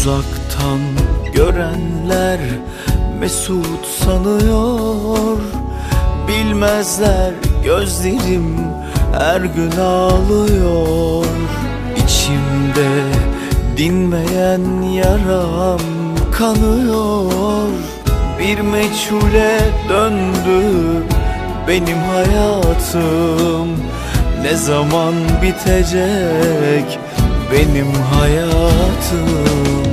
Uzaktan görenler mesut sanıyor. Bilmezler gözlerim her gün ağlıyor. İçimde dinmeyen yaram kanıyor. Bir meçhule döndü benim hayatım. Ne zaman bitecek benim hayatım?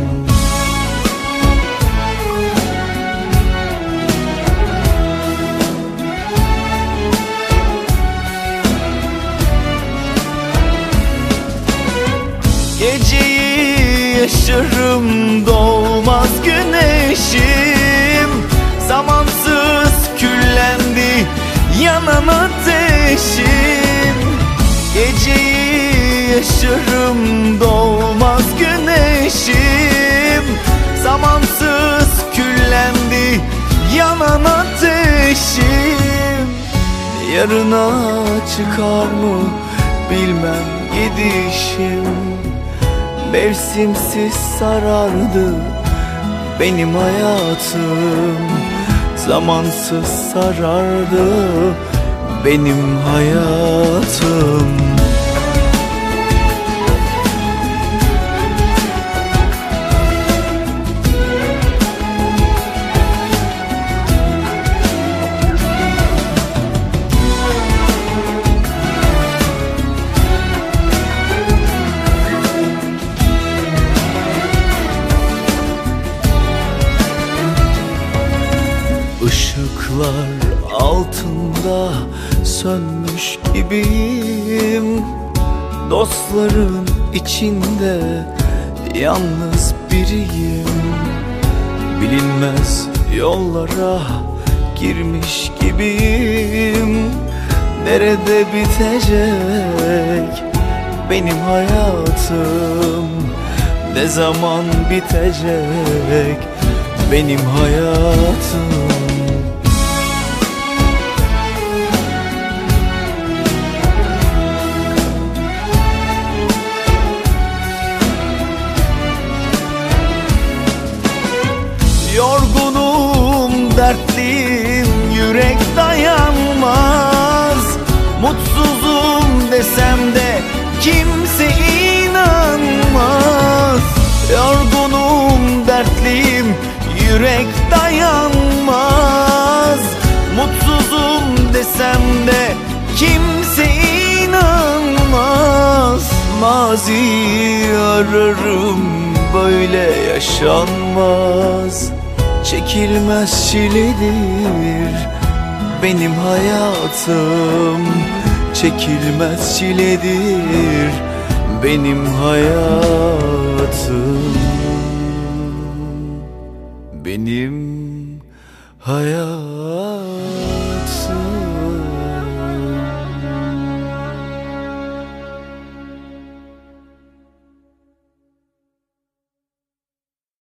Geceyi yaşarım doğmaz güneşim. Zamansız küllendi yanan ateşim. Geceyi yaşarım doğmaz güneşim. Zamansız küllendi yanan ateşim. Yarına çıkar mı bilmem gidişim. Mevsimsiz sarardı benim hayatım. Zamansız sarardı benim hayatım. Işıklar altında sönmüş gibiyim. Dostların içinde yalnız biriyim. Bilinmez yollara girmiş gibiyim. Nerede bitecek benim hayatım? Ne zaman bitecek benim hayatım? Yorgunum, dertliyim, yürek dayanmaz. Mutsuzum desem de kimse inanmaz. Yorgunum, dertliyim, yürek dayanmaz. Mutsuzum desem de kimse inanmaz. Maziyi ararım, böyle yaşanmaz. Çekilmez çiledir benim hayatım. Çekilmez çiledir benim hayatım. Benim hayatım.